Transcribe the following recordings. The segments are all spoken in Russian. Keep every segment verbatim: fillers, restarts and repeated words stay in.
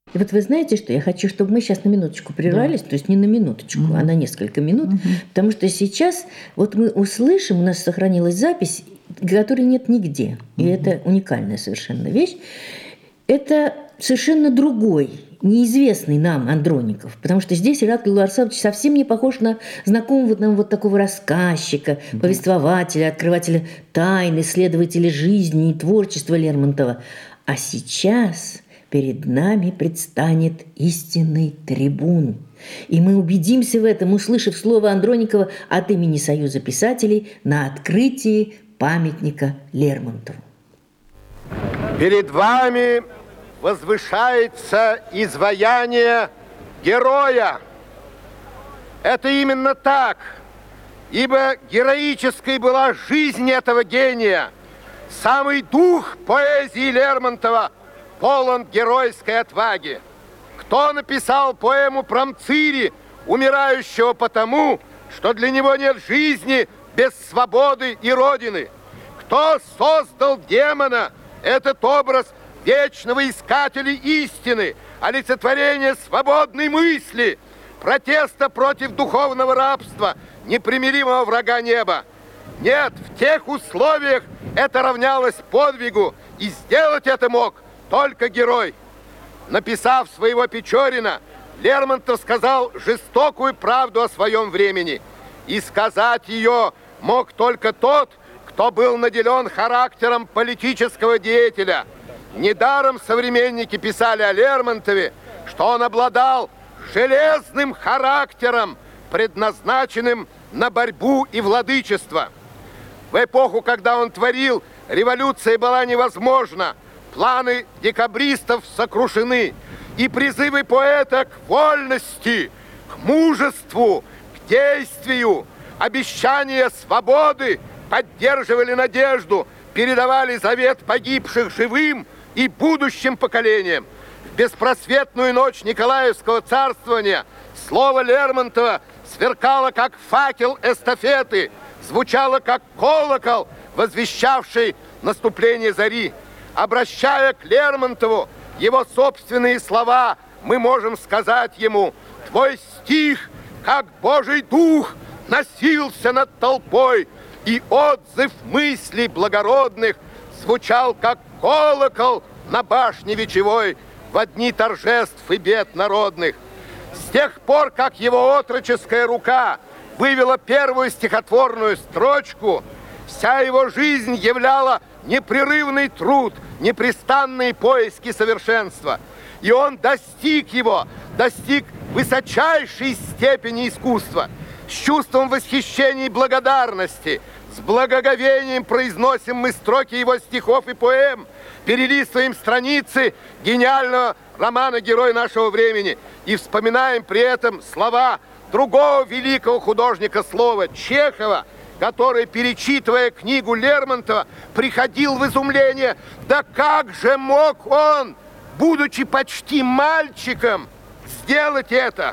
И вот вы знаете что? Я хочу, чтобы мы сейчас на минуточку прервались, да. То есть не на минуточку, mm-hmm. а на несколько минут, mm-hmm. потому что сейчас вот мы услышим, у нас сохранилась запись, которой нет нигде, mm-hmm. и это уникальная совершенно вещь. Это совершенно другой, неизвестный нам Андроников, потому что здесь Ираклий Луарсович совсем не похож на знакомого нам вот такого рассказчика, mm-hmm. повествователя, открывателя тайн, исследователя жизни и творчества Лермонтова. А сейчас перед нами предстанет истинный трибун. И мы убедимся в этом, услышав слово Андроникова от имени Союза писателей на открытии памятника Лермонтову. Перед вами возвышается изваяние героя. Это именно так, ибо героической была жизнь этого гения. Самый дух поэзии Лермонтова полон геройской отваги. Кто написал поэму про Мцири, умирающего потому, что для него нет жизни без свободы и родины? Кто создал демона, этот образ вечного искателя истины, олицетворение свободной мысли, протеста против духовного рабства, непримиримого врага неба? Нет, в тех условиях это равнялось подвигу, и сделать это мог только герой. Написав своего Печорина, Лермонтов сказал жестокую правду о своем времени. И сказать ее мог только тот, кто был наделен характером политического деятеля. Недаром современники писали о Лермонтове, что он обладал железным характером, предназначенным на борьбу и владычество. В эпоху, когда он творил, революция была невозможна. Планы декабристов сокрушены, и призывы поэта к вольности, к мужеству, к действию, обещания свободы поддерживали надежду, передавали завет погибших живым и будущим поколениям. В беспросветную ночь Николаевского царствования слово Лермонтова сверкало, как факел эстафеты, звучало, как колокол, возвещавший наступление зари. Обращая к Лермонтову его собственные слова, мы можем сказать ему: «Твой стих, как Божий дух, носился над толпой, и отзыв мыслей благородных звучал, как колокол на башне вечевой в дни торжеств и бед народных». С тех пор, как его отроческая рука вывела первую стихотворную строчку, вся его жизнь являла непрерывный труд, непрестанные поиски совершенства. И он достиг его, достиг высочайшей степени искусства. С чувством восхищения и благодарности, с благоговением произносим мы строки его стихов и поэм, перелистываем страницы гениального романа «Герой нашего времени» и вспоминаем при этом слова другого великого художника слова Чехова, который, перечитывая книгу Лермонтова, приходил в изумление: да как же мог он, будучи почти мальчиком, сделать это?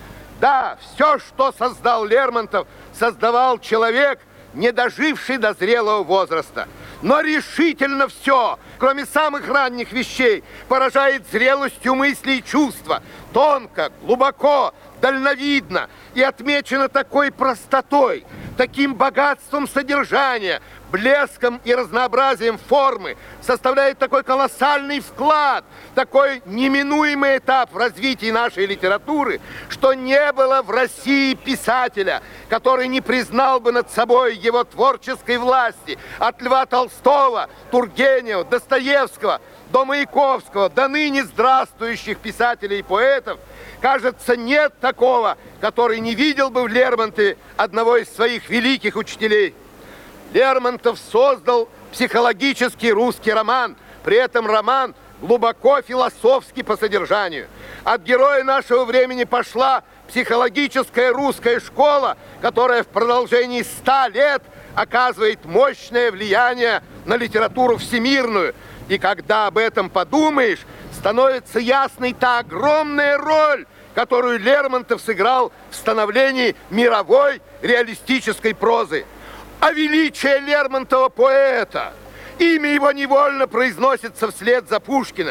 Да, все, что создал Лермонтов, создавал человек, не доживший до зрелого возраста. Но решительно все, кроме самых ранних вещей, поражает зрелостью мысли и чувства. Тонко, глубоко, дальновидно и отмечено такой простотой, таким богатством содержания, блеском и разнообразием формы, составляет такой колоссальный вклад, такой неминуемый этап в развитии нашей литературы, что не было в России писателя, который не признал бы над собой его творческой власти. От Льва Толстого, Тургенева, Достоевского до Маяковского, до ныне здравствующих писателей и поэтов, кажется, нет такого, который не видел бы в Лермонтове одного из своих великих учителей. Лермонтов создал психологический русский роман, при этом роман глубоко философский по содержанию. От героя нашего времени пошла психологическая русская школа, которая в продолжении ста лет оказывает мощное влияние на литературу всемирную. И когда об этом подумаешь, становится ясной та огромная роль, которую Лермонтов сыграл в становлении мировой реалистической прозы. А величие Лермонтова поэта, имя его невольно произносится вслед за Пушкиным.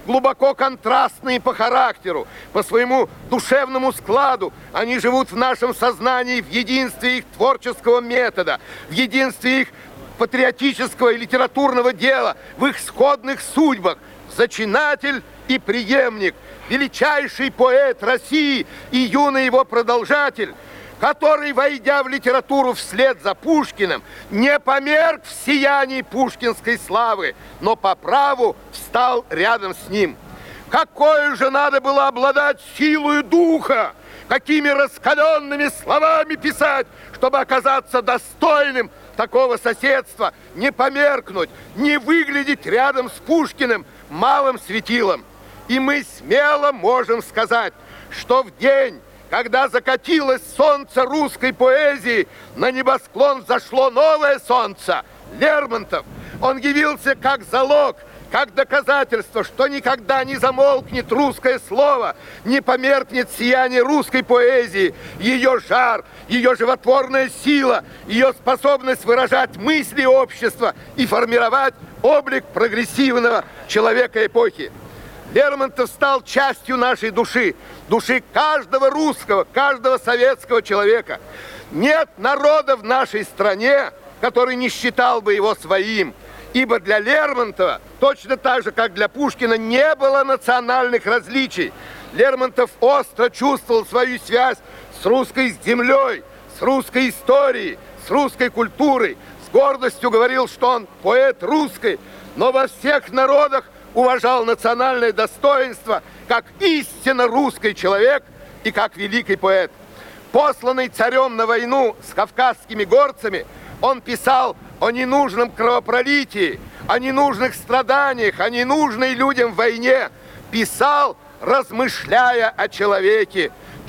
глубоко контрастные по характеру, по своему душевному складу. Они живут в нашем сознании в единстве их творческого метода, в единстве их патриотического и литературного дела, в их сходных судьбах. Зачинатель и преемник, величайший поэт России и юный его продолжатель, который, войдя в литературу вслед за Пушкиным, не померк в сиянии пушкинской славы, но по праву встал рядом с ним. Какой же надо было обладать силой духа, какими раскаленными словами писать, чтобы оказаться достойным такого соседства, не померкнуть, не выглядеть рядом с Пушкиным малым светилом. И мы смело можем сказать, что в день, когда закатилось солнце русской поэзии, на небосклон зашло новое солнце, Лермонтов. Он явился как залог, как доказательство, что никогда не замолкнет русское слово, не померкнет сияние русской поэзии, ее жар, ее животворная сила, ее способность выражать мысли общества и формировать облик прогрессивного человека эпохи. Лермонтов стал частью нашей души, души каждого русского, каждого советского человека. Нет народа в нашей стране, который не считал бы его своим. Ибо для Лермонтова, точно так же, как для Пушкина, не было национальных различий. Лермонтов остро чувствовал свою связь с русской землей, с русской историей, с русской культурой. С гордостью говорил, что он поэт русский, но во всех народах уважал национальное достоинство как истинно русский человек и как великий поэт. Посланный царем на войну с кавказскими горцами, он писал о ненужном кровопролитии, о ненужных страданиях, о ненужной людям войне. Писал, размышляя о человеке,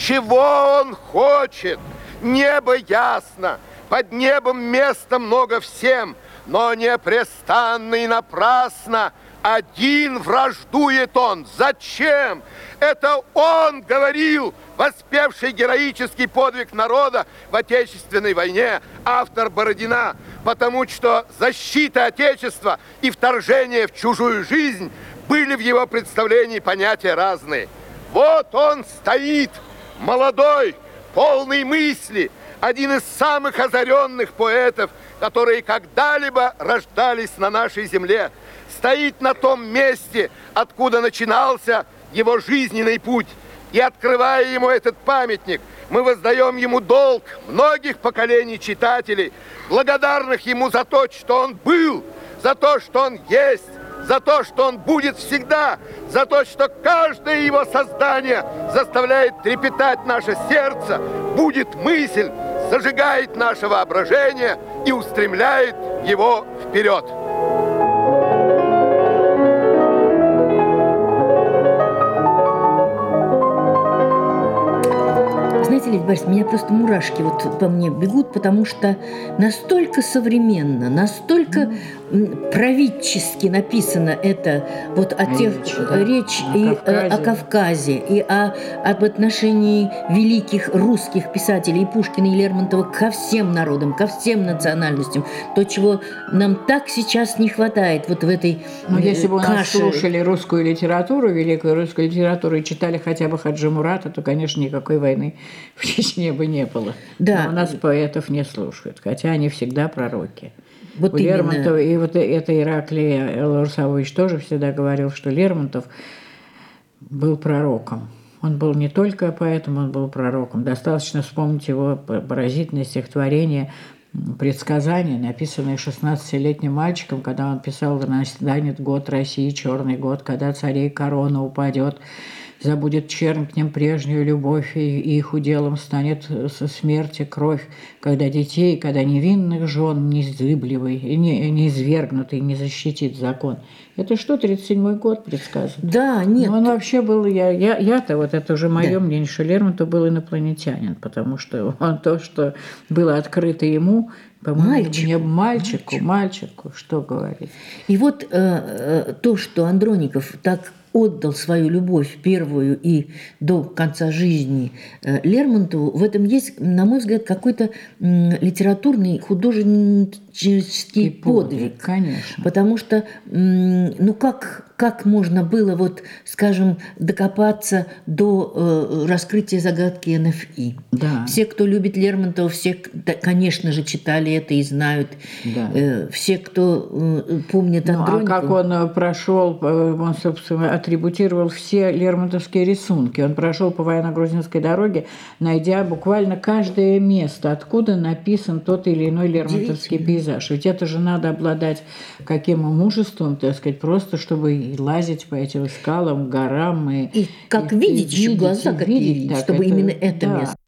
чего он хочет. Небо ясно, под небом места много всем, но непрестанно и напрасно один враждует он. Зачем? Это он говорил, воспевший героический подвиг народа в Отечественной войне, автор Бородина, потому что защита Отечества и вторжение в чужую жизнь были в его представлении понятия разные. Вот он стоит, молодой, полный мысли, один из самых озаренных поэтов, которые когда-либо рождались на нашей земле, стоит на том месте, откуда начинался его жизненный путь. И открывая ему этот памятник, мы воздаем ему долг многих поколений читателей, благодарных ему за то, что он был, за то, что он есть, за то, что он будет всегда, за то, что каждое его создание заставляет трепетать наше сердце, будет мысль, зажигает наше воображение и устремляет его вперед. Знаете, Лидия Борисовна, у меня просто мурашки вот по мне бегут, потому что настолько современно, настолько правительски написано это вот о тех речь, да? речь о и Кавказе. о Кавказе, и о, об отношении великих русских писателей и Пушкина, и Лермонтова ко всем народам, ко всем национальностям. То, чего нам так сейчас не хватает вот в этой Ну, если бы у нас каше. слушали русскую литературу, великую русскую литературу, и читали хотя бы Хаджи Мурата, то, конечно, никакой войны в Чечне бы не было. Да. Но у нас поэтов не слушают, хотя они всегда пророки. Вот у именно. Лермонтова, и вот это Ираклий Ларсович тоже всегда говорил, что Лермонтов был пророком. Он был не только поэтом, он был пророком. Достаточно вспомнить его поразительное стихотворение «Предсказание», написанное шестнадцатилетним мальчиком, когда он писал: «Настанет год России, черный год, когда царей корона упадет. Забудет чернь к ним прежнюю любовь, и их уделом станет со смерти кровь, когда детей, когда невинных жен незыблемый, не, не извергнутый не защитит закон». Это что, тридцать седьмой год предсказан? Да, нет. Но он вообще был, я, я, я-то, вот это уже мое да. мнение, что Лермонтов был инопланетянин, потому что он то, что было открыто ему, по-моему, мальчику, мне, мальчику, мальчику, мальчику, что говорить. И вот э, э, то, что Андроников так отдал свою любовь первую и до конца жизни Лермонтову, в этом есть, на мой взгляд, какой-то литературный, художественный героический подвиг. подвиг, конечно. Потому что, ну как, как можно было, вот, скажем, докопаться до э, раскрытия загадки эн эф и? Да. Все, кто любит Лермонтова, все, конечно же, читали это и знают. Да. Э, все, кто э, помнит Андроникову. Ну, а как он прошел, он, собственно, атрибутировал все лермонтовские рисунки. Он прошел по военно-грузинской дороге, найдя буквально каждое место, откуда написан тот или иной лермонтовский пейзаж. Ведь это же надо обладать каким мужеством, так сказать, просто чтобы и лазить по этим скалам, горам. И, и как и, видеть и еще видеть, глаза и какие, видеть, так, чтобы это, именно это да. место.